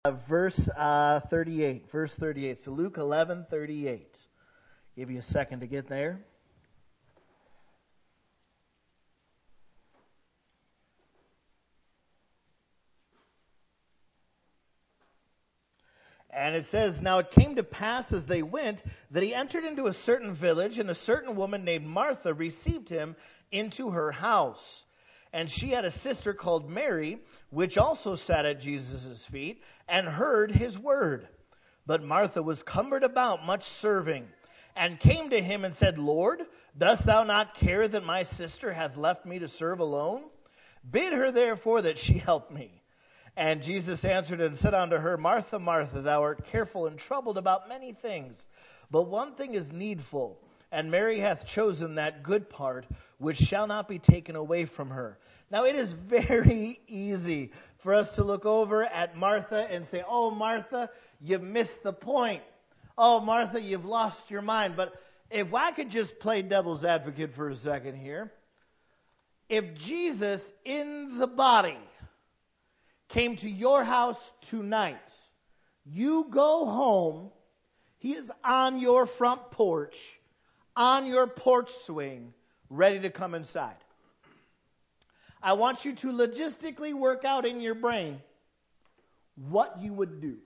verse 38. Verse 38. So Luke 11:38. Give you a second to get there. And it says, "Now it came to pass as they went that he entered into a certain village, and a certain woman named Martha received him into her house. And she had a sister called Mary, which also sat at Jesus' feet and heard his word. But Martha was cumbered about much serving, and came to him and said, Lord, dost thou not care that my sister hath left me to serve alone? Bid her therefore that she help me. And Jesus answered and said unto her, Martha, Martha, thou art careful and troubled about many things, but one thing is needful, and Mary hath chosen that good part, which shall not be taken away from her." Now it is very easy for us to look over at Martha and say, "Oh, Martha, you missed the point. Oh, Martha, you've lost your mind." But if I could just play devil's advocate for a second here, if Jesus in the body came to your house tonight, you go home, he is on your front porch, on your porch swing, ready to come inside. I want you to logistically work out in your brain what you would do.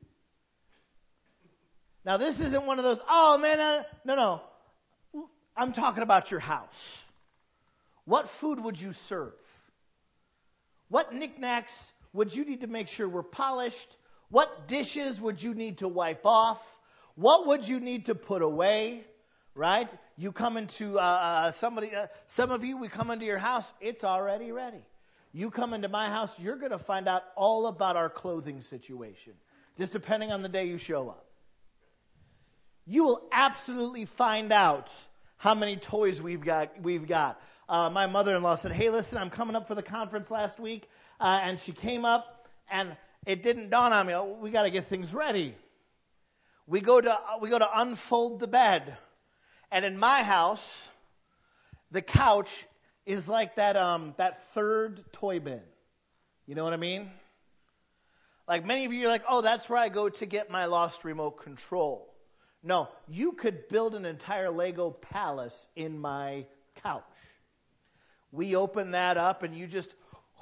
Now, this isn't one of those, oh man, no. I'm talking about your house. What food would you serve? What knickknacks would you need to make sure were polished? What dishes would you need to wipe off? What would you need to put away? Right? You come into some of you, we come into your house, it's already ready. You come into my house, you're going to find out all about our clothing situation, just depending on the day you show up. You will absolutely find out how many toys we've got. My mother-in-law said, "Hey, listen, I'm coming up for the conference last week," and she came up, and it didn't dawn on me. Oh, we got to get things ready. We go to unfold the bed. And in my house, the couch is like that third toy bin. You know what I mean? Like many of you are like, oh, that's where I go to get my lost remote control. No, you could build an entire Lego palace in my couch. We open that up and you just...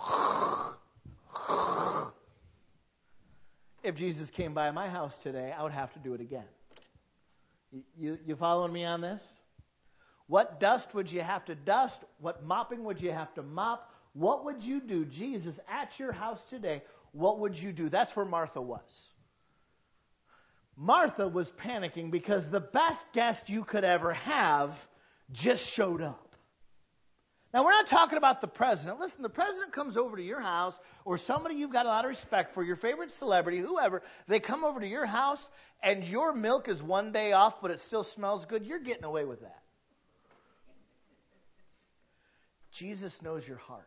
If Jesus came by my house today, I would have to do it again. You following me on this? What dust would you have to dust? What mopping would you have to mop? What would you do, Jesus, at your house today? What would you do? That's where Martha was. Martha was panicking because the best guest you could ever have just showed up. Now, we're not talking about the president. Listen, the president comes over to your house, or somebody you've got a lot of respect for, your favorite celebrity, whoever, they come over to your house, and your milk is one day off, but it still smells good. You're getting away with that. Jesus knows your heart.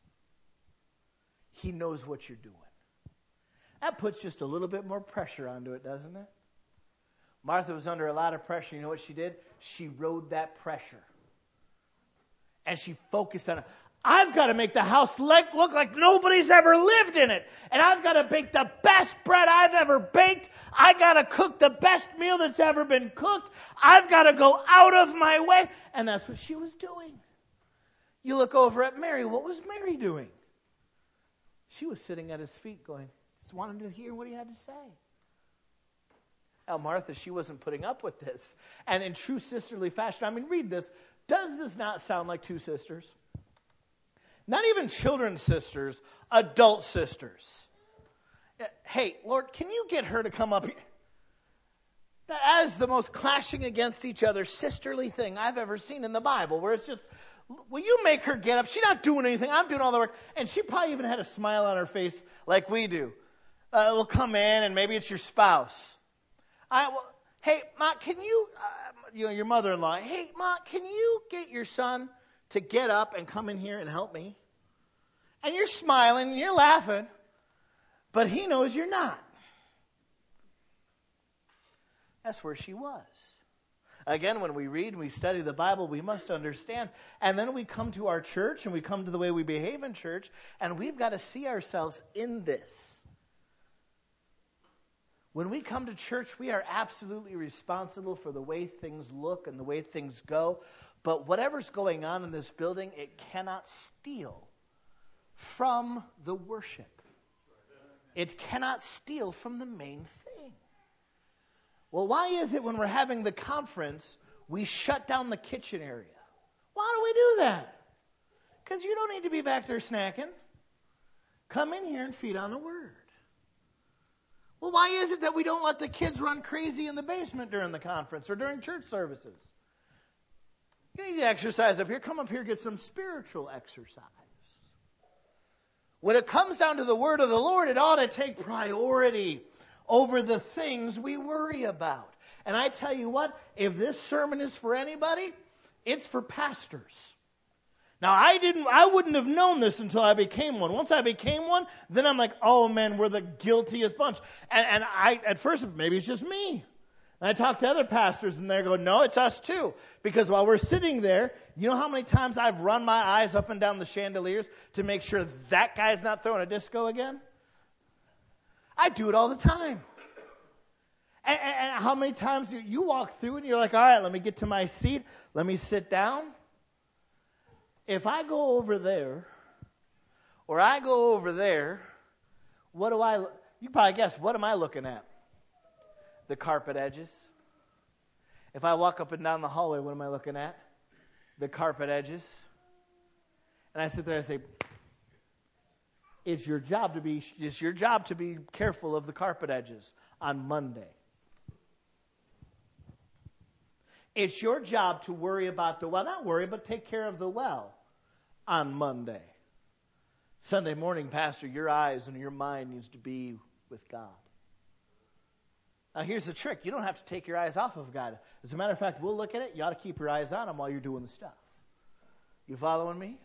He knows what you're doing. That puts just a little bit more pressure onto it, doesn't it? Martha was under a lot of pressure. You know what she did? She rode that pressure. And she focused on it. I've got to make the house look like nobody's ever lived in it. And I've got to bake the best bread I've ever baked. I got to cook the best meal that's ever been cooked. I've got to go out of my way. And that's what she was doing. You look over at Mary. What was Mary doing? She was sitting at his feet going, just wanted to hear what he had to say. Now, Martha, she wasn't putting up with this. And in true sisterly fashion, I mean, read this. Does this not sound like two sisters? Not even children's sisters, adult sisters. Hey, Lord, can you get her to come up here? That is the most clashing against each other sisterly thing I've ever seen in the Bible, where it's just, will you make her get up? She's not doing anything. I'm doing all the work. And she probably even had a smile on her face like we do. We'll come in, and maybe it's your spouse. Hey, Ma, can you, your mother-in-law, hey, Ma, can you get your son to get up and come in here and help me? And you're smiling and you're laughing, but he knows you're not. That's where she was. Again, when we read and we study the Bible, we must understand. And then we come to our church and we come to the way we behave in church, and we've got to see ourselves in this. When we come to church, we are absolutely responsible for the way things look and the way things go. But whatever's going on in this building, it cannot steal from the worship. It cannot steal from the main thing. Well, why is it when we're having the conference, we shut down the kitchen area? Why do we do that? Because you don't need to be back there snacking. Come in here and feed on the Word. Well, why is it that we don't let the kids run crazy in the basement during the conference or during church services? You need to exercise up here. Come up here, get some spiritual exercise. When it comes down to the Word of the Lord, it ought to take priority over the things we worry about. And I tell you what, if this sermon is for anybody, it's for pastors. Now, I wouldn't have known this until I became one. Once I became one, then I'm like, oh man, we're the guiltiest bunch. And I, at first, maybe it's just me. And I talk to other pastors and they go, no, it's us too. Because while we're sitting there, you know how many times I've run my eyes up and down the chandeliers to make sure that guy's not throwing a disco again? I do it all the time. And how many times you walk through and you're like, all right, let me get to my seat. Let me sit down. If I go over there, or I go over there, you probably guess, what am I looking at? The carpet edges. If I walk up and down the hallway, what am I looking at? The carpet edges. And I sit there and say, it's your job to be careful of the carpet edges on Monday. It's your job to worry about the well, not worry, but take care of the well on Monday. Sunday morning, Pastor, your eyes and your mind needs to be with God. Now, here's the trick. You don't have to take your eyes off of God. As a matter of fact, we'll look at it. You ought to keep your eyes on Him while you're doing the stuff. You following me?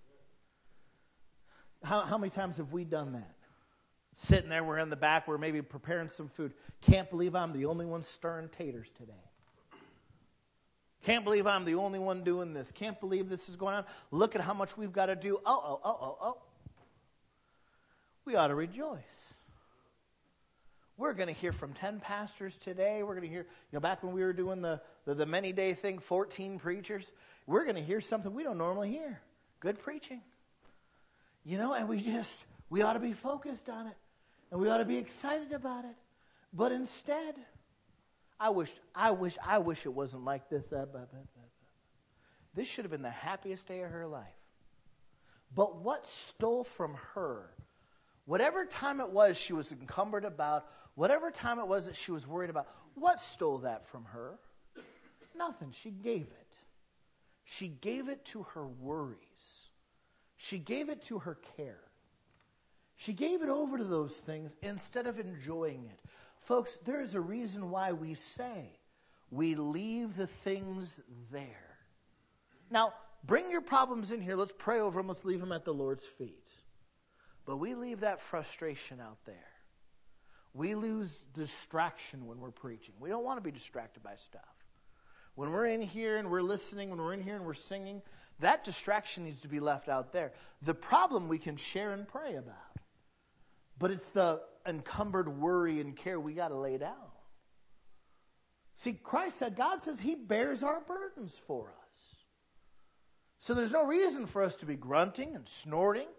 How many times have we done that? Sitting there, we're in the back, we're maybe preparing some food. Can't believe I'm the only one stirring taters today. Can't believe I'm the only one doing this. Can't believe this is going on. Look at how much we've got to do. Oh. We ought to rejoice. We're going to hear from 10 pastors today. We're going to hear, back when we were doing the many-day thing, 14 preachers. We're going to hear something we don't normally hear. Good preaching. And we ought to be focused on it. And we ought to be excited about it. But instead, I wish it wasn't like this. This should have been the happiest day of her life. But what stole from her, whatever time it was she was encumbered about, whatever time it was that she was worried about, what stole that from her? Nothing. She gave it. She gave it to her worries. She gave it to her care. She gave it over to those things instead of enjoying it. Folks, there is a reason why we say we leave the things there. Now, bring your problems in here. Let's pray over them. Let's leave them at the Lord's feet. But we leave that frustration out there. We lose distraction when we're preaching. We don't want to be distracted by stuff. When we're in here and we're listening, when we're in here and we're singing, that distraction needs to be left out there. The problem we can share and pray about. But it's the encumbered worry and care we got to lay down. See, Christ said, God says He bears our burdens for us. So there's no reason for us to be grunting and snorting.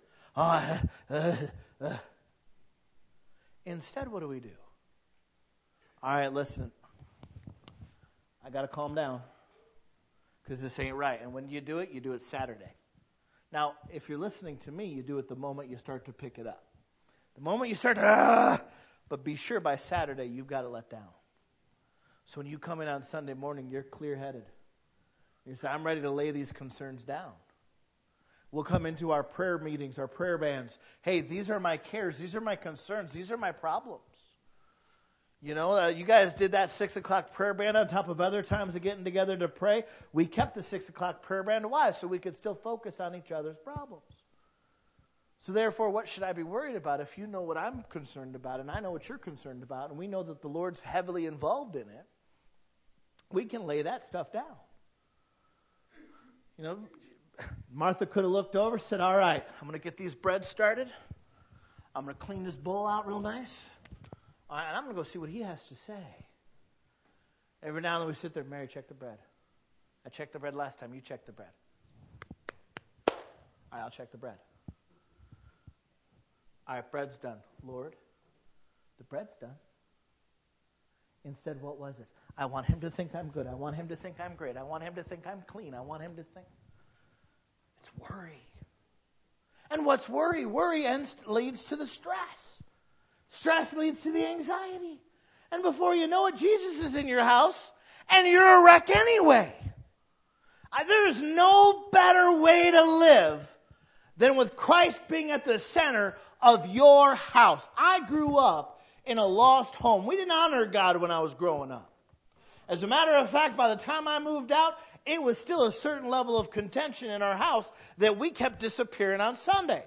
Instead, what do we do? All right, listen. I got to calm down because this ain't right. And when you do it Saturday. Now, if you're listening to me, you do it the moment you start to pick it up. The moment you start to, but be sure by Saturday you've got it let down. So when you come in on Sunday morning, you're clear-headed. You say, I'm ready to lay these concerns down. We'll come into our prayer meetings, our prayer bands. Hey, these are my cares. These are my concerns. These are my problems. You guys did that 6 o'clock prayer band on top of other times of getting together to pray. We kept the 6 o'clock prayer band. Why? So we could still focus on each other's problems. So therefore, what should I be worried about if you know what I'm concerned about and I know what you're concerned about and we know that the Lord's heavily involved in it, we can lay that stuff down. Martha could have looked over, said, all right, I'm going to get these breads started. I'm going to clean this bowl out real nice. And I'm going to go see what he has to say. Every now and then we sit there, Mary, check the bread. I checked the bread last time. You check the bread. All right, I'll check the bread. All right, bread's done. Lord, the bread's done. Instead, what was it? I want him to think I'm good. I want him to think I'm great. I want him to think I'm clean. I want him to think. It's worry. And what's worry? Worry leads to the stress. Stress leads to the anxiety. And before you know it, Jesus is in your house, and you're a wreck anyway. There's no better way to live than with Christ being at the center of your house. I grew up in a lost home. We didn't honor God when I was growing up. As a matter of fact, by the time I moved out, it was still a certain level of contention in our house that we kept disappearing on Sundays.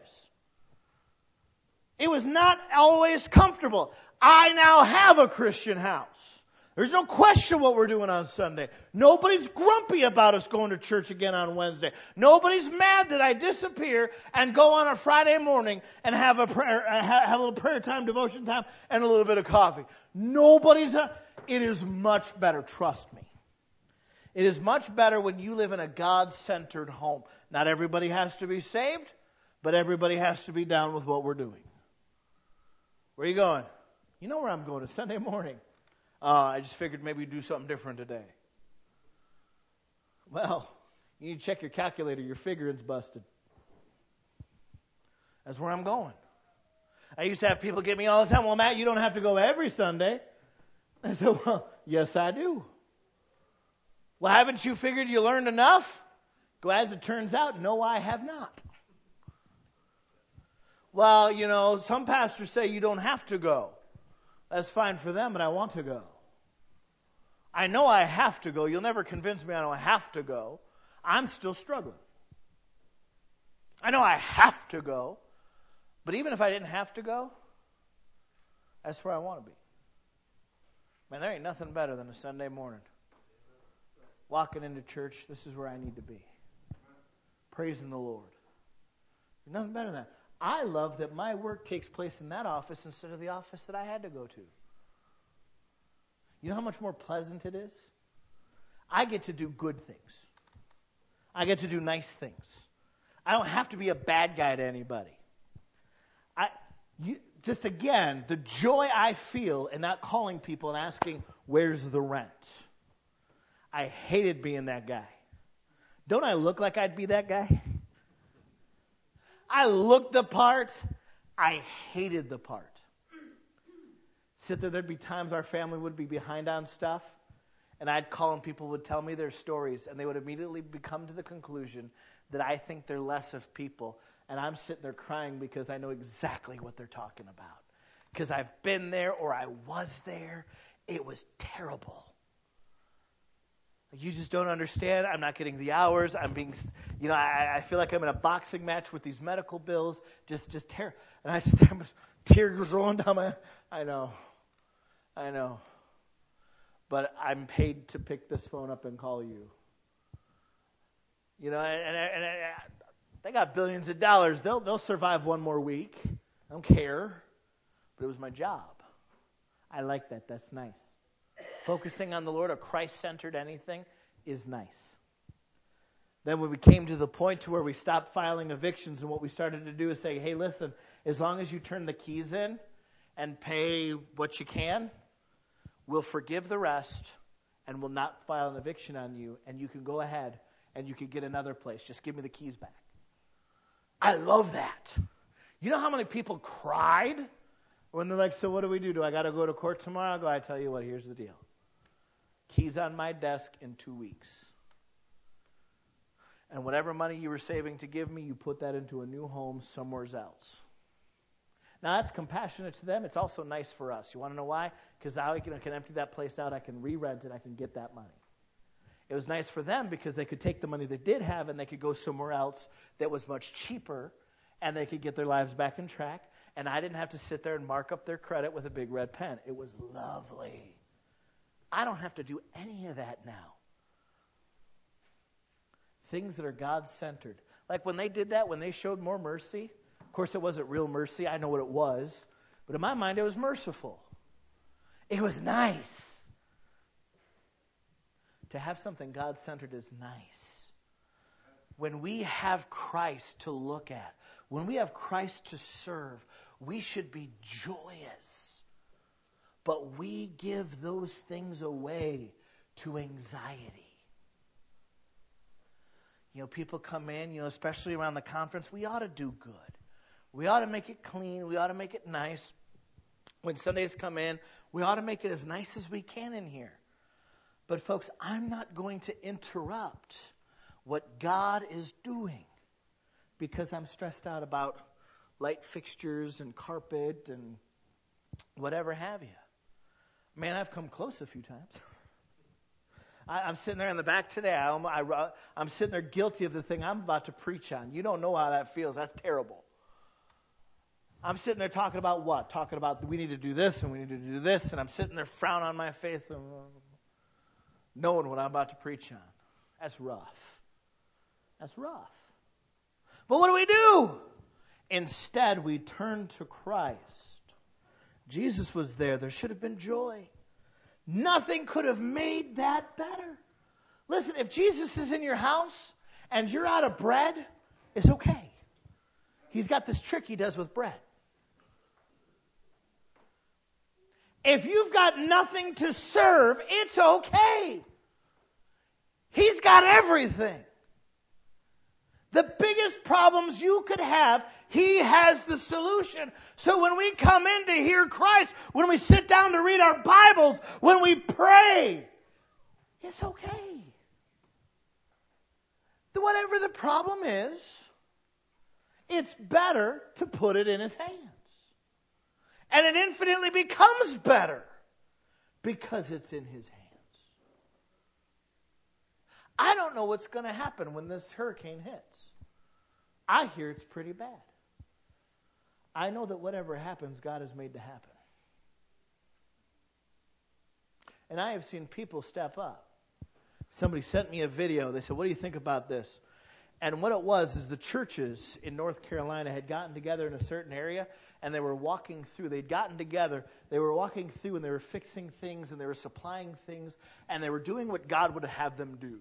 It was not always comfortable. I now have a Christian house. There's no question what we're doing on Sunday. Nobody's grumpy about us going to church again on Wednesday. Nobody's mad that I disappear and go on a Friday morning and have a prayer, have a little prayer time, devotion time, and a little bit of coffee. It is much better, trust me. It is much better when you live in a God-centered home. Not everybody has to be saved, but everybody has to be down with what we're doing. Where are you going? You know where I'm going. It's Sunday morning. I just figured maybe we'd do something different today. Well, you need to check your calculator. Your figuring's busted. That's where I'm going. I used to have people get me all the time, well, Matt, you don't have to go every Sunday. I said, well, yes, I do. Well, haven't you figured you learned enough? Well, as it turns out, no, I have not. Well, some pastors say you don't have to go. That's fine for them, but I want to go. I know I have to go. You'll never convince me I don't have to go. I'm still struggling. I know I have to go, but even if I didn't have to go, that's where I want to be. Man, there ain't nothing better than a Sunday morning. Walking into church, this is where I need to be. Praising the Lord. There's nothing better than that. I love that my work takes place in that office instead of the office that I had to go to. You know how much more pleasant it is? I get to do good things. I get to do nice things. I don't have to be a bad guy to anybody. Just again, the joy I feel in not calling people and asking, where's the rent? I hated being that guy. Don't I look like I'd be that guy? I looked the part. I hated the part. There'd be times our family would be behind on stuff, and I'd call and people would tell me their stories, and they would immediately come to the conclusion that I think they're less of people, and I'm sitting there crying because I know exactly what they're talking about. Because I've been there or I was there. It was terrible. You just don't understand. I'm not getting the hours. I'm being, I feel like I'm in a boxing match with these medical bills. Just terrible. And I sit there, tears rolling down my, I know. But I'm paid to pick this phone up and call you. And they got billions of dollars. They'll survive one more week. I don't care. But it was my job. I like that. That's nice. Focusing on the Lord, a Christ-centered anything, is nice. Then when we came to the point to where we stopped filing evictions, and what we started to do is say, hey, listen, as long as you turn the keys in and pay what you can, we'll forgive the rest and we'll not file an eviction on you, and you can go ahead and you can get another place. Just give me the keys back. I love that. You know how many people cried when they're like, so what do we do? Do I got to go to court tomorrow? I tell you what, here's the deal. Keys on my desk in 2 weeks. And whatever money you were saving to give me, you put that into a new home somewhere else. Now, that's compassionate to them. It's also nice for us. You want to know why? Because now I can empty that place out. I can re-rent it. I can get that money. It was nice for them because they could take the money they did have and they could go somewhere else that was much cheaper, and they could get their lives back in track. And I didn't have to sit there and mark up their credit with a big red pen. It was lovely. I don't have to do any of that now. Things that are God-centered. Like when they did that, when they showed more mercy, of course it wasn't real mercy. I know what it was. But in my mind, it was merciful. It was nice. To have something God-centered is nice. When we have Christ to look at, when we have Christ to serve, we should be joyous. But we give those things away to anxiety. People come in, especially around the conference, we ought to do good. We ought to make it clean. We ought to make it nice. When Sundays come in, we ought to make it as nice as we can in here. But folks, I'm not going to interrupt what God is doing because I'm stressed out about light fixtures and carpet and whatever have you. Man, I've come close a few times. I'm sitting there in the back today. I'm sitting there guilty of the thing I'm about to preach on. You don't know how that feels. That's terrible. I'm sitting there talking about what? Talking about we need to do this and we need to do this. And I'm sitting there frown on my face knowing what I'm about to preach on. That's rough. That's rough. But what do? Instead, we turn to Christ. Jesus was there. There should have been joy. Nothing could have made that better. Listen, if Jesus is in your house and you're out of bread, it's okay. He's got this trick he does with bread. If you've got nothing to serve, it's okay. He's got everything. The biggest problems you could have, He has the solution. So when we come in to hear Christ, when we sit down to read our Bibles, when we pray, it's okay. Whatever the problem is, it's better to put it in His hands. And it infinitely becomes better because it's in His hands. I don't know what's going to happen when this hurricane hits. I hear it's pretty bad. I know that whatever happens, God has made to happen. And I have seen people step up. Somebody sent me a video. They said, "What do you think about this?" And what it was is the churches in North Carolina had gotten together in a certain area, and they were walking through. They'd gotten together. They were walking through, and they were fixing things, and they were supplying things, and they were doing what God would have them do.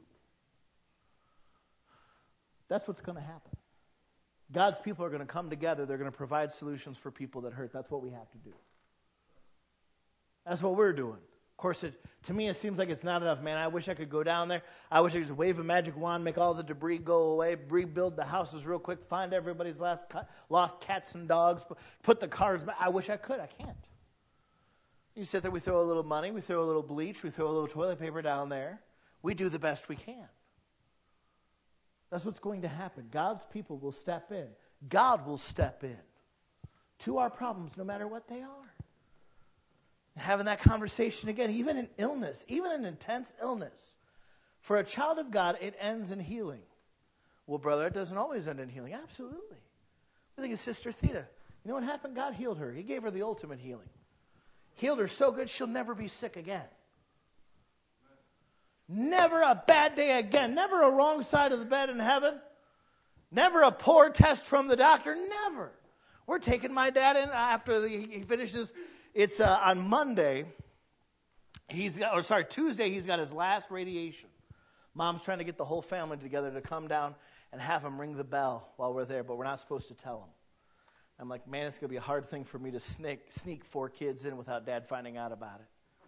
That's what's going to happen. God's people are going to come together. They're going to provide solutions for people that hurt. That's what we have to do. That's what we're doing. Of course, to me, it seems like it's not enough, man. I wish I could go down there. I wish I could just wave a magic wand, make all the debris go away, rebuild the houses real quick, find everybody's lost cats and dogs, put the cars back. I wish I could. I can't. You sit there, we throw a little money, we throw a little bleach, we throw a little toilet paper down there. We do the best we can. That's what's going to happen. God's people will step in. God will step in to our problems, no matter what they are. Having that conversation again, even in illness, even in intense illness. For a child of God, it ends in healing. Well, brother, it doesn't always end in healing. Absolutely. I think of Sister Theta. You know what happened? God healed her. He gave her the ultimate healing. Healed her so good she'll never be sick again. Never a bad day again. Never a wrong side of the bed in heaven. Never a poor test from the doctor. Never. We're taking my dad in after he finishes. It's on Monday. Tuesday. He's got his last radiation. Mom's trying to get the whole family together to come down and have him ring the bell while we're there, but we're not supposed to tell him. I'm like, man, it's going to be a hard thing for me to sneak 4 kids in without Dad finding out about it.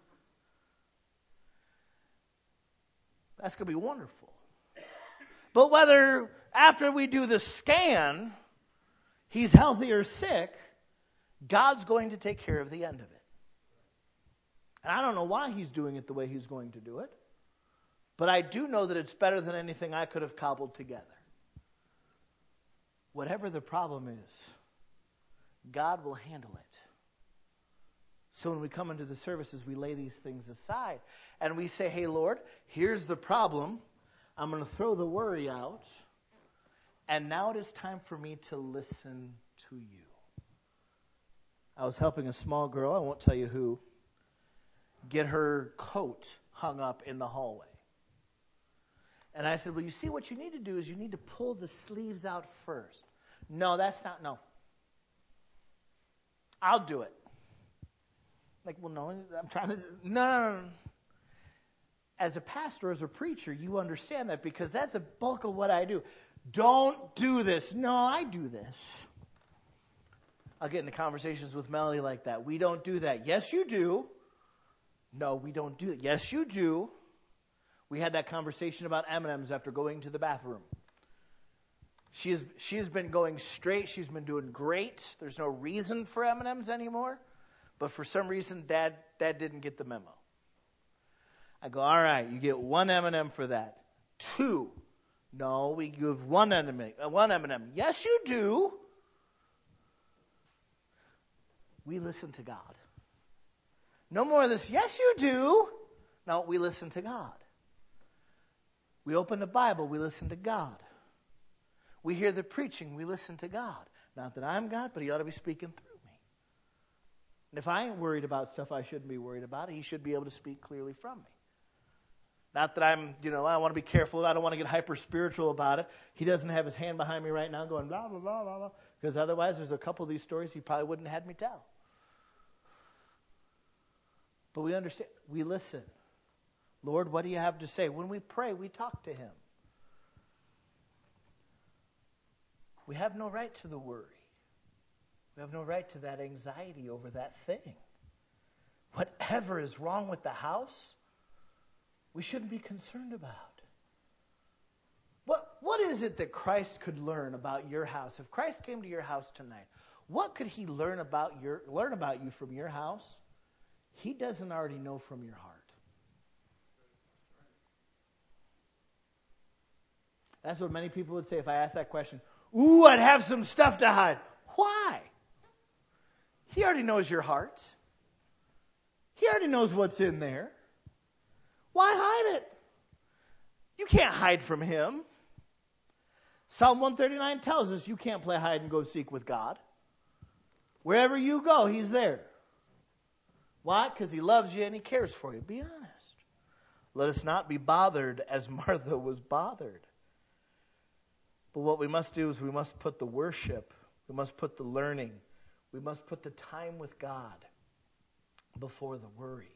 That's going to be wonderful. But whether after we do the scan, he's healthy or sick, God's going to take care of the end of it. And I don't know why He's doing it the way He's going to do it, but I do know that it's better than anything I could have cobbled together. Whatever the problem is, God will handle it. So when we come into the services, we lay these things aside. And we say, hey, Lord, here's the problem. I'm going to throw the worry out. And now it is time for me to listen to you. I was helping a small girl, I won't tell you who, get her coat hung up in the hallway. And I said, well, you see, what you need to do is you need to pull the sleeves out first. No. I'll do it. Like, well, no, I'm trying to, no. As a pastor, as a preacher, you understand that because that's the bulk of what I do. Don't do this. No, I do this. I'll get into conversations with Melody like that. We don't do that. Yes, you do. No, we don't do it. Yes, you do. We had that conversation about M&Ms after going to the bathroom. She has been going straight. She's been doing great. There's no reason for M&Ms anymore. But for some reason, Dad didn't get the memo. I go, all right, you get 1 M&M for that. 2. No, we give 1 M&M. Yes, you do. We listen to God. No more of this, yes, you do. No, we listen to God. We open the Bible, we listen to God. We hear the preaching, we listen to God. Not that I'm God, but He ought to be speaking through me. And if I ain't worried about stuff I shouldn't be worried about, He should be able to speak clearly from me. Not that I'm, I want to be careful. I don't want to get hyper-spiritual about it. He doesn't have His hand behind me right now going blah, blah, blah, blah, blah. Because otherwise there's a couple of these stories He probably wouldn't have had me tell. But we understand. We listen. Lord, what do you have to say? When we pray, we talk to Him. We have no right to the worry. We have no right to that anxiety over that thing. Whatever is wrong with the house, we shouldn't be concerned about. What is it that Christ could learn about your house? If Christ came to your house tonight, what could He learn about you from your house He doesn't already know from your heart? That's what many people would say if I asked that question. Ooh, I'd have some stuff to hide. Why? He already knows your heart. He already knows what's in there. Why hide it? You can't hide from Him. Psalm 139 tells us you can't play hide and go seek with God. Wherever you go, He's there. Why? Because He loves you and He cares for you. Be honest. Let us not be bothered as Martha was bothered. But what we must do is we must put the worship, we must put the learning, we must put the time with God before the worry.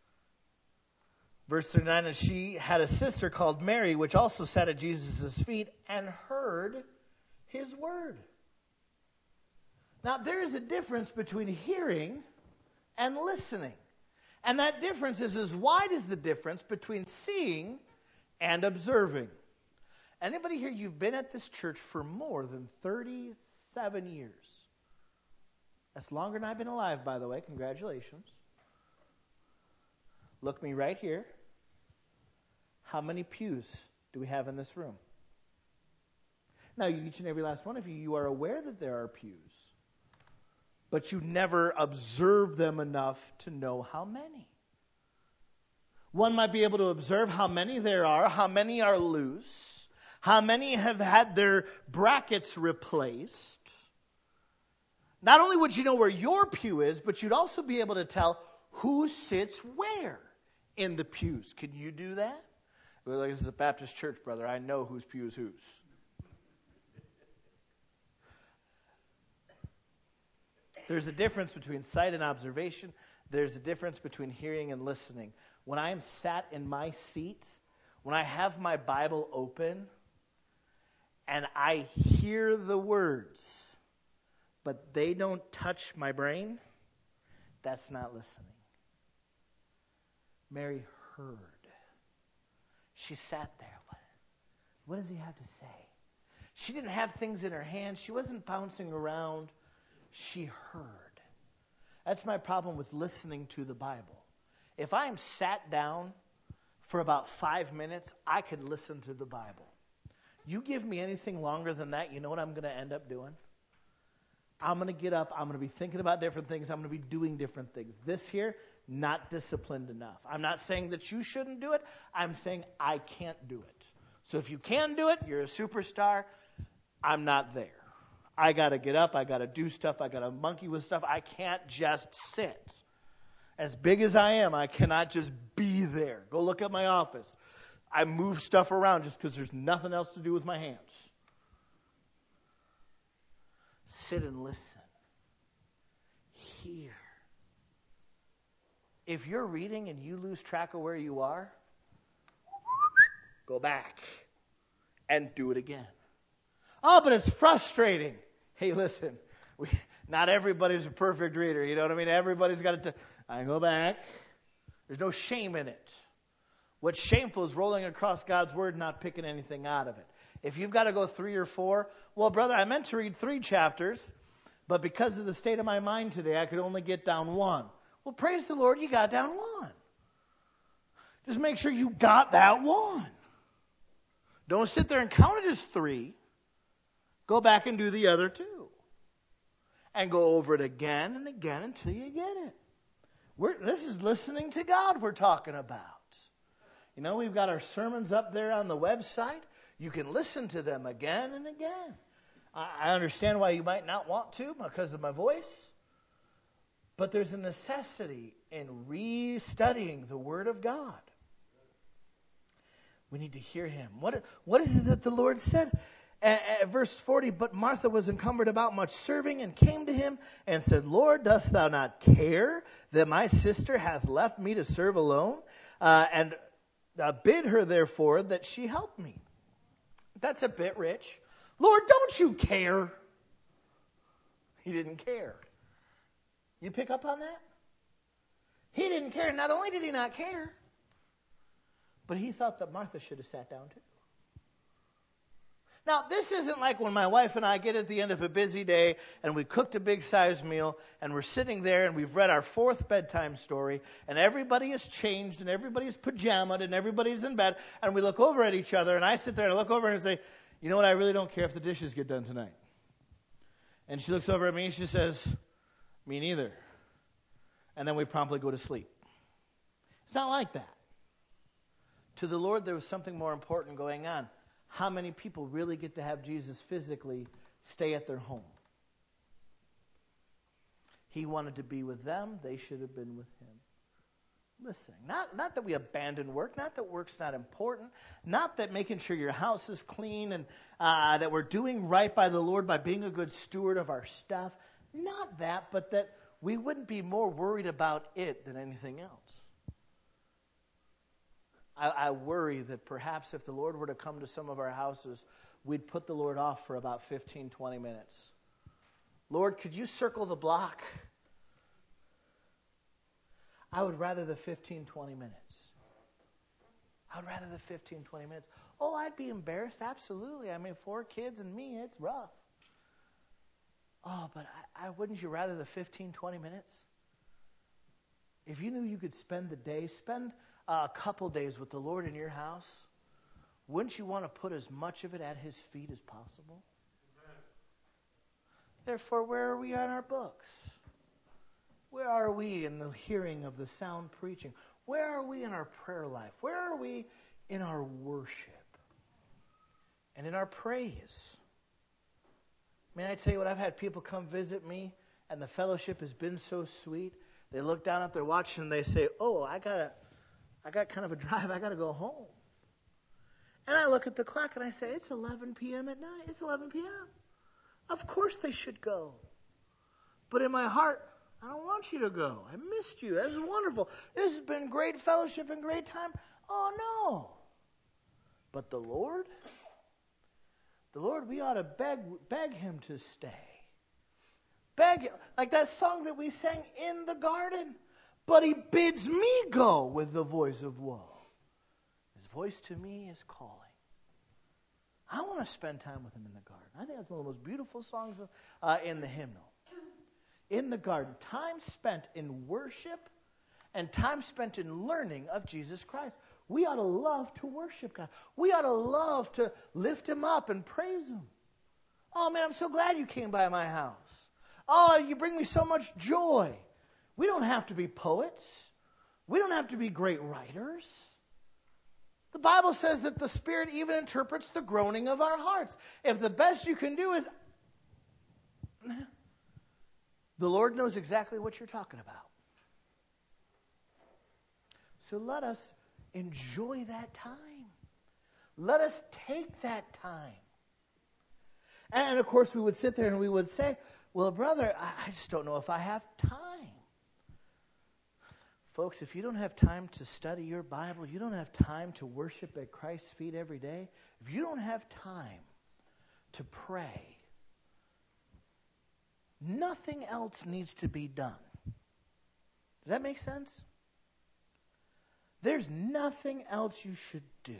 Verse 39, and she had a sister called Mary, which also sat at Jesus' feet and heard His word. Now, there is a difference between hearing and listening. And that difference is as wide as the difference between seeing and observing. Anybody here, you've been at this church for more than 37 years. That's longer than I've been alive, by the way. Congratulations. Look me right here. How many pews do we have in this room? Now, each and every last one of you are aware that there are pews. But you never observe them enough to know how many. One might be able to observe how many there are, how many are loose, how many have had their brackets replaced. Not only would you know where your pew is, but you'd also be able to tell who sits where in the pews. Can you do that? Well, this is a Baptist church, brother. I know whose pew is whose. There's a difference between sight and observation. There's a difference between hearing and listening. When I am sat in my seat, when I have my Bible open, and I hear the words, but they don't touch my brain, that's not listening. Mary heard. She sat there. What does He have to say? She didn't have things in her hand. She wasn't bouncing around. She heard. That's my problem with listening to the Bible. If I am sat down for about 5 minutes, I could listen to the Bible. You give me anything longer than that, you know what I'm going to end up doing? I'm going to get up. I'm going to be thinking about different things. I'm going to be doing different things. This here, not disciplined enough. I'm not saying that you shouldn't do it. I'm saying I can't do it. So if you can do it, you're a superstar. I'm not there. I got to get up. I got to do stuff. I got to monkey with stuff. I can't just sit. As big as I am, I cannot just be there. Go look at my office. I move stuff around just because there's nothing else to do with my hands. Sit and listen. Hear. If you're reading and you lose track of where you are, go back and do it again. Oh, but it's frustrating. Hey, listen, not everybody's a perfect reader. You know what I mean? Everybody's got to. I go back. There's no shame in it. What's shameful is rolling across God's Word and not picking anything out of it. If you've got to go 3 or 4, well, brother, I meant to read 3 chapters, but because of the state of my mind today, I could only get down 1. Well, praise the Lord, you got down 1. Just make sure you got that 1. Don't sit there and count it as 3. Go back and do the other 2. And go over it again and again until you get it. This is listening to God we're talking about. You know, we've got our sermons up there on the website. You can listen to them again and again. I understand why you might not want to because of my voice. But there's a necessity in re-studying the Word of God. We need to hear Him. What is it that the Lord said? At verse 40, but Martha was encumbered about much serving and came to Him and said, Lord, dost thou not care that my sister hath left me to serve alone? And bid her, therefore, that she help me. That's a bit rich. Lord, don't you care? He didn't care. You pick up on that? He didn't care. Not only did He not care, but He thought that Martha should have sat down too. Now, this isn't like when my wife and I get at the end of a busy day and we cooked a big size meal and we're sitting there and we've read our 4th bedtime story and everybody is changed and everybody's pajamaed and everybody's in bed and we look over at each other and I sit there and look over and say, you know what, I really don't care if the dishes get done tonight. And she looks over at me and she says, me neither. And then we promptly go to sleep. It's not like that. To the Lord, there was something more important going on. How many people really get to have Jesus physically stay at their home? He wanted to be with them. They should have been with Him. Listening. Not that we abandon work. Not that work's not important. Not that making sure your house is clean and that we're doing right by the Lord by being a good steward of our stuff. Not that, but that we wouldn't be more worried about it than anything else. I worry that perhaps if the Lord were to come to some of our houses, we'd put the Lord off for about 15, 20 minutes. Lord, could you circle the block? I would rather the 15, 20 minutes. I would rather the 15, 20 minutes. Oh, I'd be embarrassed. Absolutely. I mean, 4 kids and me, it's rough. Oh, but wouldn't you rather the 15, 20 minutes? If you knew you could spend the day, spend a couple days with the Lord in your house, wouldn't you want to put as much of it at His feet as possible? Amen. Therefore, where are we on our books? Where are we in the hearing of the sound preaching? Where are we in our prayer life? Where are we in our worship? And in our praise? May I tell you what, I've had people come visit me, and the fellowship has been so sweet. They look down at their watch and they say, oh, I got kind of a drive. I got to go home. And I look at the clock and I say, it's 11 p.m. at night. It's 11 p.m. Of course they should go. But in my heart, I don't want you to go. I missed you. This is wonderful. This has been great fellowship and great time. Oh, no. But the Lord, we ought to beg Him to stay. Beg, like that song that we sang in the garden. But He bids me go with the voice of woe. His voice to me is calling. I want to spend time with Him in the garden. I think that's one of the most beautiful songs in the hymnal. In the garden, time spent in worship and time spent in learning of Jesus Christ. We ought to love to worship God. We ought to love to lift Him up and praise Him. Oh man, I'm so glad you came by my house. Oh, you bring me so much joy. We don't have to be poets. We don't have to be great writers. The Bible says that the Spirit even interprets the groaning of our hearts. If the best you can do is... The Lord knows exactly what you're talking about. So let us enjoy that time. Let us take that time. And of course we would sit there and we would say, well, brother, I just don't know if I have time. Folks, if you don't have time to study your Bible, you don't have time to worship at Christ's feet every day, if you don't have time to pray, nothing else needs to be done. Does that make sense? There's nothing else you should do.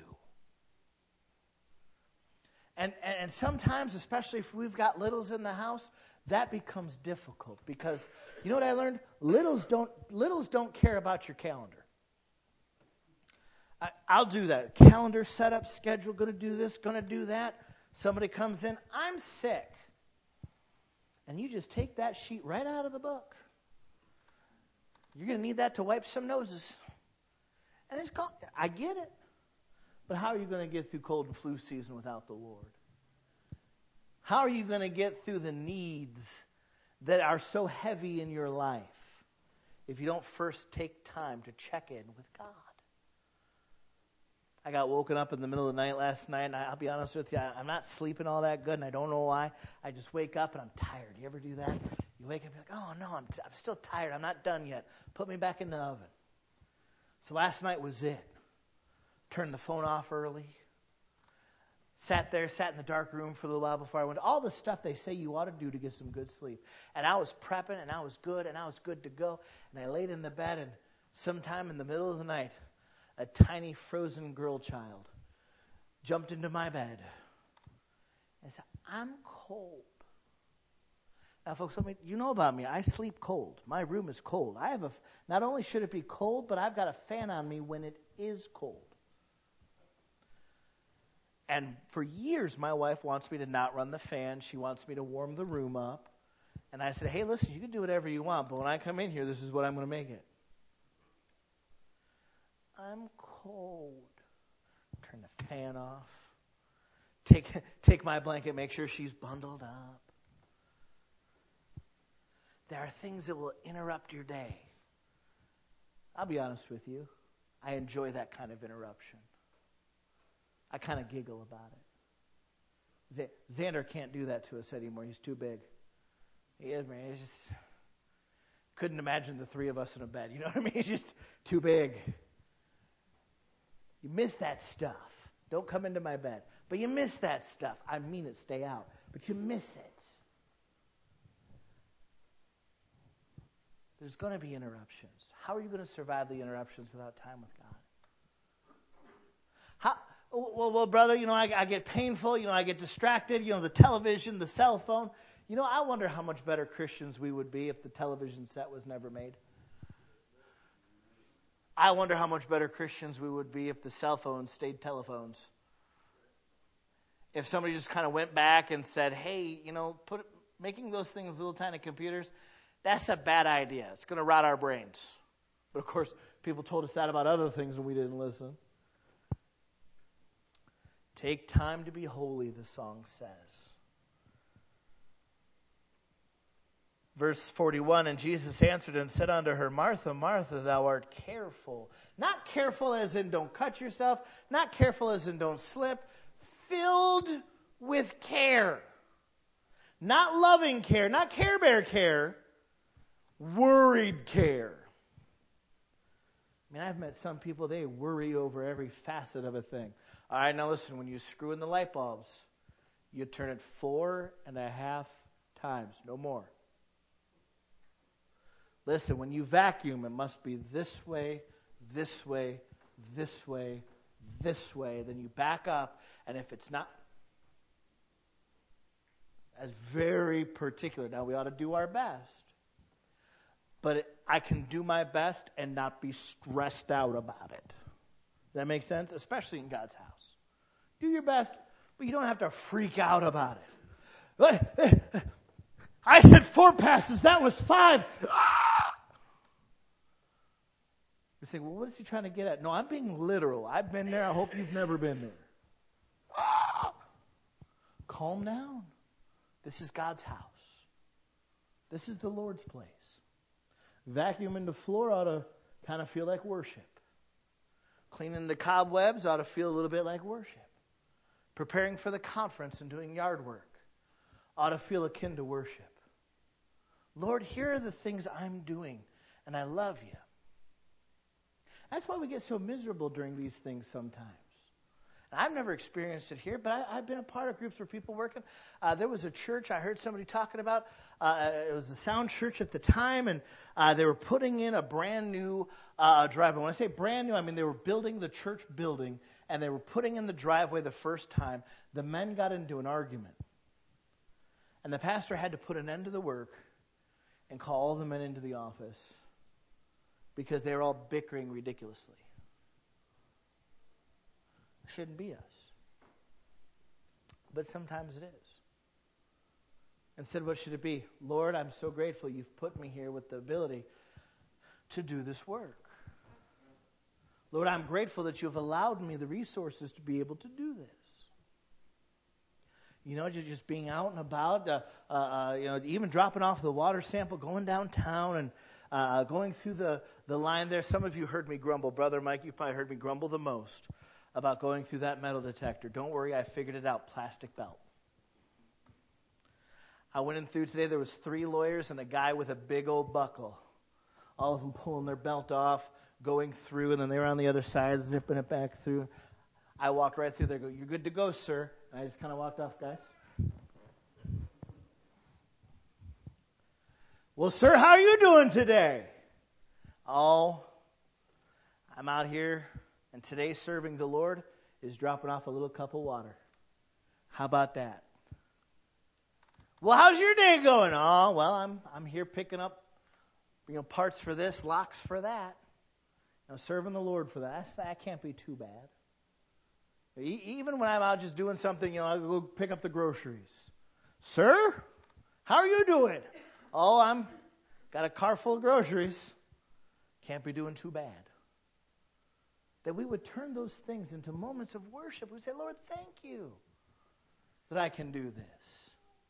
And sometimes, especially if we've got littles in the house, that becomes difficult because you know what I learned? Littles don't care about your calendar. I'll do that. Calendar setup, schedule, going to do this, going to do that. Somebody comes in, I'm sick. And you just take that sheet right out of the book. You're going to need that to wipe some noses. And it's gone. I get it. But how are you going to get through cold and flu season without the Lord? How are you going to get through the needs that are so heavy in your life if you don't first take time to check in with God? I got woken up in the middle of the night last night, and I'll be honest with you, I'm not sleeping all that good, and I don't know why. I just wake up, and I'm tired. You ever do that? You wake up, and you're like, oh, no, I'm still tired. I'm not done yet. Put me back in the oven. So last night was it. Turned the phone off early. Sat in the dark room for a little while before I went. All the stuff they say you ought to do to get some good sleep. And I was prepping, and I was good to go. And I laid in the bed, and sometime in the middle of the night, a tiny frozen girl child jumped into my bed and said, I'm cold. Now, folks, you know about me. I sleep cold. My room is cold. Not only should it be cold, but I've got a fan on me when it is cold. And for years, my wife wants me to not run the fan. She wants me to warm the room up. And I said, hey, listen, you can do whatever you want, but when I come in here, this is what I'm going to make it. I'm cold. Turn the fan off. Take my blanket, make sure she's bundled up. There are things that will interrupt your day. I'll be honest with you. I enjoy that kind of interruption. I kind of giggle about it. Xander can't do that to us anymore. He's too big. He is, man. He's just couldn't imagine the three of us in a bed. You know what I mean? He's just too big. You miss that stuff. Don't come into my bed. But you miss that stuff. I mean it, stay out. But you miss it. There's going to be interruptions. How are you going to survive the interruptions without time with God? Well, brother, I get painful. I get distracted. The television, the cell phone. I wonder how much better Christians we would be if the television set was never made. I wonder how much better Christians we would be if the cell phones stayed telephones. If somebody just kind of went back and said, hey, making those things little tiny computers, that's a bad idea. It's going to rot our brains. But of course, people told us that about other things and we didn't listen. Take time to be holy, the song says. Verse 41, and Jesus answered and said unto her, Martha, Martha, thou art careful. Not careful as in don't cut yourself. Not careful as in don't slip. Filled with care. Not loving care. Not Care Bear care. Worried care. I've met some people, they worry over every facet of a thing. All right, now listen, when you screw in the light bulbs, you turn it 4.5 times, no more. Listen, when you vacuum, it must be this way, this way, this way, this way. Then you back up, and if it's not, that's very particular. Now, we ought to do our best. But I can do my best and not be stressed out about it. Does that make sense? Especially in God's house. Do your best, but you don't have to freak out about it. I said 4 passes. That was 5. You're saying, well, what is he trying to get at? No, I'm being literal. I've been there. I hope you've never been there. Calm down. This is God's house. This is the Lord's place. Vacuuming the floor ought to kind of feel like worship. Cleaning the cobwebs ought to feel a little bit like worship. Preparing for the conference and doing yard work ought to feel akin to worship. Lord, here are the things I'm doing, and I love you. That's why we get so miserable during these things sometimes. And I've never experienced it here, but I've been a part of groups where people working. There was a church I heard somebody talking about. It was the Sound Church at the time, and they were putting in a brand new driveway. When I say brand new, I mean they were building the church building, and they were putting in the driveway the first time. The men got into an argument. And the pastor had to put an end to the work and call all the men into the office because they were all bickering ridiculously. It shouldn't be us. But sometimes it is. Instead, what should it be? Lord, I'm so grateful you've put me here with the ability to do this work. Lord, I'm grateful that you've allowed me the resources to be able to do this. You know, just being out and about, even dropping off the water sample, going downtown and going through the line there. Some of you heard me grumble. Brother Mike, you probably heard me grumble the most about going through that metal detector. Don't worry, I figured it out. Plastic belt. I went in through today. There was 3 lawyers and a guy with a big old buckle. All of them pulling their belt off, going through, and then they were on the other side, zipping it back through. I walked right through there. Go, you're good to go, sir. And I just kind of walked off, guys. Well, sir, how are you doing today? Oh, I'm out here, and today serving the Lord is dropping off a little cup of water. How about that? Well, how's your day going? Oh, well, I'm here picking up, parts for this, locks for that. Serving the Lord for that. That can't be too bad. Even when I'm out just doing something, I go pick up the groceries. Sir, how are you doing? Oh, I'm got a car full of groceries. Can't be doing too bad. That we would turn those things into moments of worship. We say, Lord, thank you that I can do this.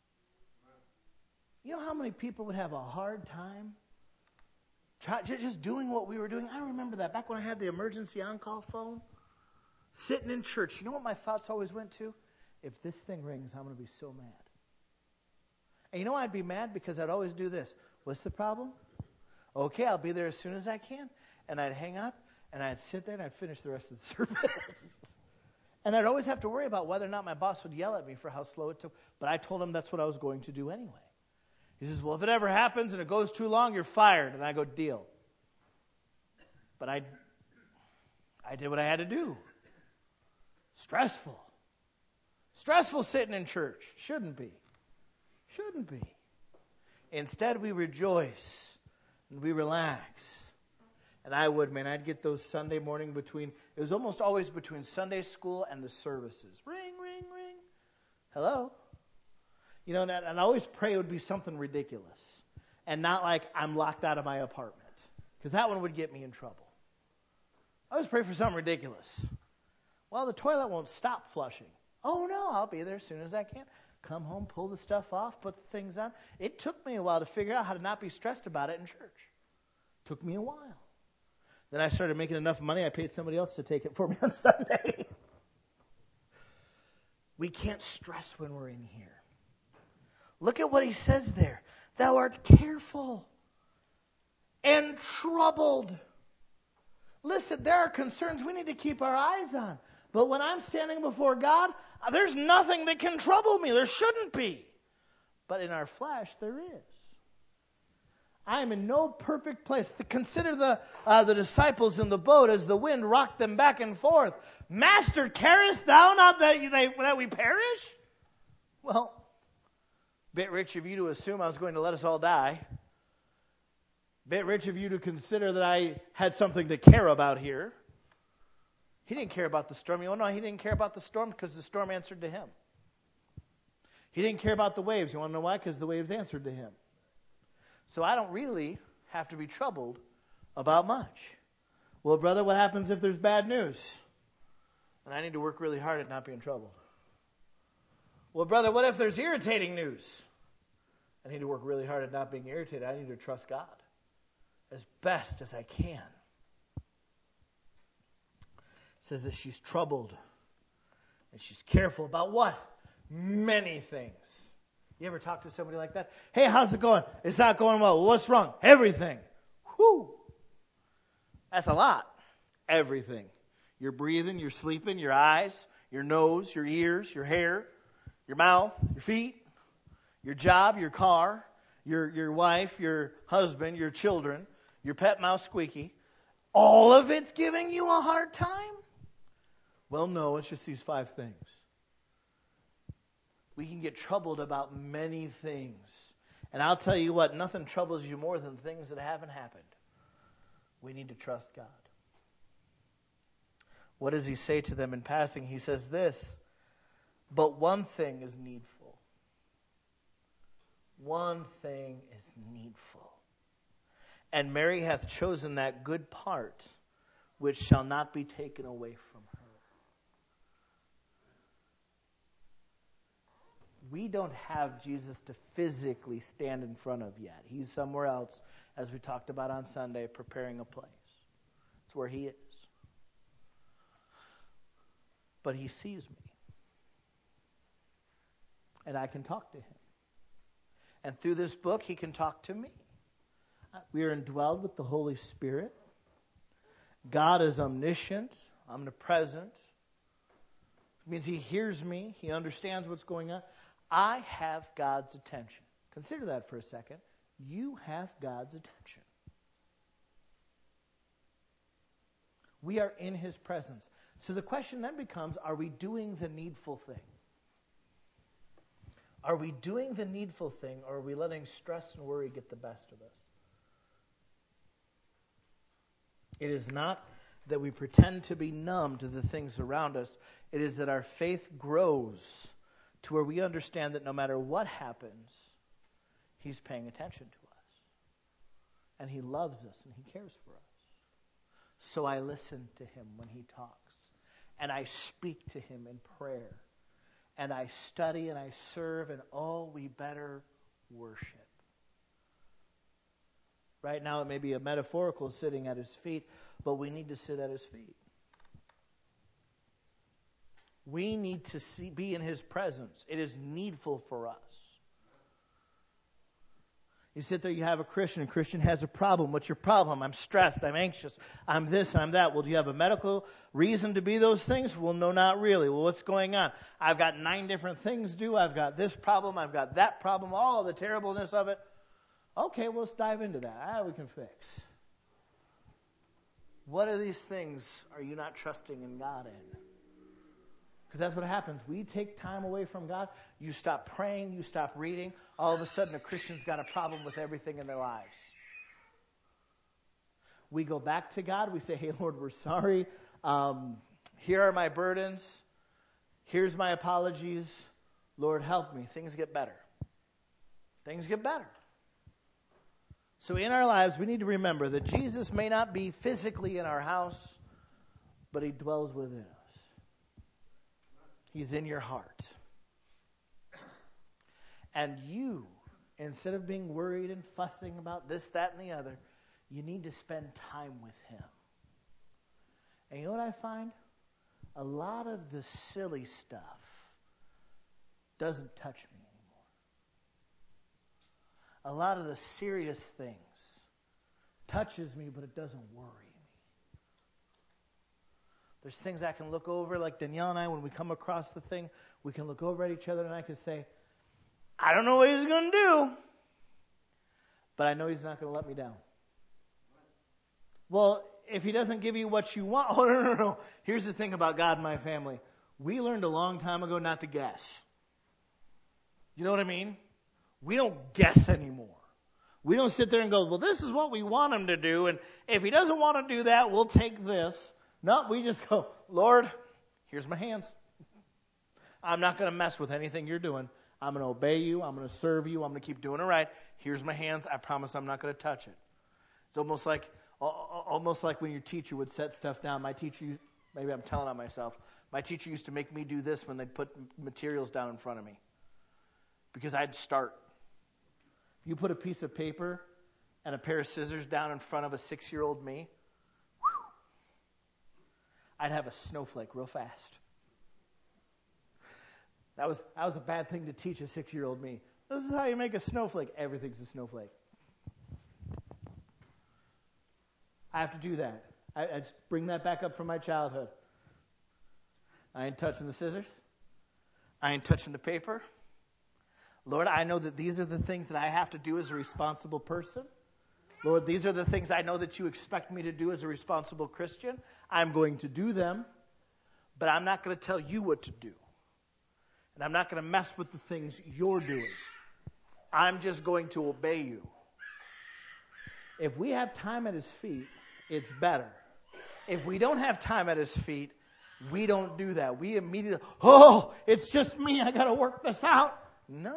You know how many people would have a hard time just doing what we were doing? I remember that back when I had the emergency on-call phone. Sitting in church, you know what my thoughts always went to? If this thing rings, I'm going to be so mad. And you know I'd be mad because I'd always do this. What's the problem? Okay, I'll be there as soon as I can. And I'd hang up, and I'd sit there, and I'd finish the rest of the service. And I'd always have to worry about whether or not my boss would yell at me for how slow it took. But I told him that's what I was going to do anyway. He says, well, if it ever happens and it goes too long, you're fired. And I go, deal. But I did what I had to do. Stressful. Stressful sitting in church. Shouldn't be. Shouldn't be. Instead, we rejoice and we relax. And I'd get those Sunday morning it was almost always between Sunday school and the services. Ring, ring, ring. Hello? And I always pray it would be something ridiculous. And not like I'm locked out of my apartment. Because that one would get me in trouble. I always pray for something ridiculous. Well, the toilet won't stop flushing. Oh, no, I'll be there as soon as I can. Come home, pull the stuff off, put the things on. It took me a while to figure out how to not be stressed about it in church. Took me a while. Then I started making enough money, I paid somebody else to take it for me on Sunday. We can't stress when we're in here. Look at what he says there. Thou art careful and troubled. Listen, there are concerns we need to keep our eyes on. But when I'm standing before God, there's nothing that can trouble me. There shouldn't be. But in our flesh, there is. I am in no perfect place. Consider the disciples in the boat as the wind rocked them back and forth. Master, carest thou not that we perish? Well, bit rich of you to assume I was going to let us all die. Bit rich of you to consider that I had something to care about here. He didn't care about the storm. You know, he didn't care about the storm because the storm answered to him. He didn't care about the waves. You want to know why? Because the waves answered to him. So I don't really have to be troubled about much. Well, brother, what happens if there's bad news? And I need to work really hard at not being troubled. Well, brother, what if there's irritating news? I need to work really hard at not being irritated. I need to trust God as best as I can. It says that she's troubled and she's careful about what? Many things. You ever talk to somebody like that? Hey, how's it going? It's not going well. What's wrong? Everything. Whew. That's a lot. Everything. You're breathing, you're sleeping, your eyes, your nose, your ears, your hair, your mouth, your feet, your job, your car, your wife, your husband, your children, your pet mouse Squeaky. All of it's giving you a hard time? Well, no, it's just these 5 things. We can get troubled about many things. And I'll tell you what, nothing troubles you more than things that haven't happened. We need to trust God. What does he say to them in passing? He says this, but one thing is needful. One thing is needful. And Mary hath chosen that good part, which shall not be taken away from her. We don't have Jesus to physically stand in front of yet. He's somewhere else, as we talked about on Sunday, preparing a place. It's where he is. But he sees me. And I can talk to him. And through this book, he can talk to me. We are indwelled with the Holy Spirit. God is omniscient, omnipresent. It means he hears me. He understands what's going on. I have God's attention. Consider that for a second. You have God's attention. We are in his presence. So the question then becomes, are we doing the needful thing? Are we doing the needful thing, or are we letting stress and worry get the best of us? It is not that we pretend to be numb to the things around us. It is that our faith grows to where we understand that no matter what happens, he's paying attention to us. And he loves us and he cares for us. So I listen to him when he talks. And I speak to him in prayer. And I study and I serve, and oh, we better worship. Right now it may be a metaphorical sitting at his feet, but we need to sit at his feet. We need to be in his presence. It is needful for us. You sit there, you have a Christian has a problem. What's your problem? I'm stressed, I'm anxious, I'm this, I'm that. Well, do you have a medical reason to be those things? Well, no, not really. Well, what's going on? I've got 9 different things due. I've got this problem, I've got that problem, all the terribleness of it. Okay, well, let's dive into that. We can fix. What are these things are you not trusting in God in? Because that's what happens. We take time away from God. You stop praying. You stop reading. All of a sudden, a Christian's got a problem with everything in their lives. We go back to God. We say, hey, Lord, we're sorry. Here are my burdens. Here's my apologies. Lord, help me. Things get better. Things get better. So in our lives, we need to remember that Jesus may not be physically in our house, but he dwells within us. He's in your heart. And you, instead of being worried and fussing about this, that, and the other, you need to spend time with him. And you know what I find? A lot of the silly stuff doesn't touch me anymore. A lot of the serious things touches me, but it doesn't worry me. There's things I can look over, like Danielle and I, when we come across the thing, we can look over at each other and I can say, I don't know what he's going to do, but I know he's not going to let me down. Well, if he doesn't give you what you want, oh, no. Here's the thing about God and my family. We learned a long time ago not to guess. You know what I mean? We don't guess anymore. We don't sit there and go, well, this is what we want him to do, and if he doesn't want to do that, we'll take this. No, we just go, Lord, here's my hands. I'm not going to mess with anything you're doing. I'm going to obey you. I'm going to serve you. I'm going to keep doing it right. Here's my hands. I promise I'm not going to touch it. It's almost like when your teacher would set stuff down. My teacher, maybe I'm telling on myself, my teacher used to make me do this when they'd put materials down in front of me. Because I'd start. You put a piece of paper and a pair of scissors down in front of a 6-year-old me, I'd have a snowflake real fast. That was a bad thing to teach a 6-year-old me. This is how you make a snowflake. Everything's a snowflake. I have to do that. I bring that back up from my childhood. I ain't touching the scissors. I ain't touching the paper. Lord, I know that these are the things that I have to do as a responsible person. Lord, these are the things I know that you expect me to do as a responsible Christian. I'm going to do them, but I'm not going to tell you what to do. And I'm not going to mess with the things you're doing. I'm just going to obey you. If we have time at his feet, it's better. If we don't have time at his feet, we don't do that. We immediately, it's just me. I got to work this out. No.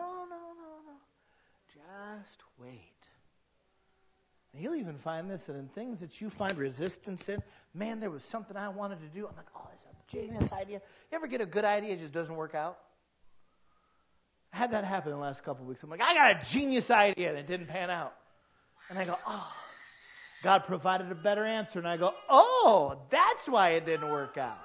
Just wait. And he'll even find this, and in things that you find resistance in, man, there was something I wanted to do. I'm like, this is a genius idea. You ever get a good idea, it just doesn't work out? I had that happen in the last couple of weeks. I'm like, I got a genius idea, and it didn't pan out. And I go, God provided a better answer. And I go, that's why it didn't work out.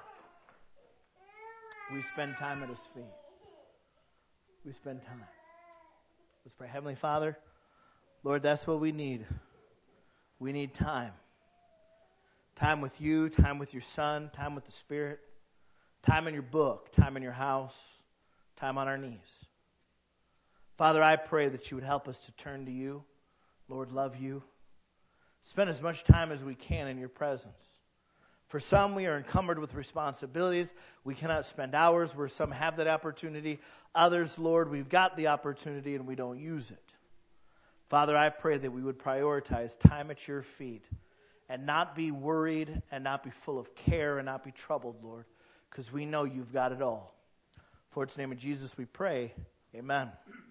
We spend time at his feet. We spend time. Let's pray. Heavenly Father, Lord, that's what we need. We need time. Time with you, time with your Son, time with the Spirit, time in your book, time in your house, time on our knees. Father, I pray that you would help us to turn to you. Lord, love you. Spend as much time as we can in your presence. For some, we are encumbered with responsibilities. We cannot spend hours where some have that opportunity. Others, Lord, we've got the opportunity and we don't use it. Father, I pray that we would prioritize time at your feet and not be worried and not be full of care and not be troubled, Lord, because we know you've got it all. For it's in the name of Jesus we pray. Amen.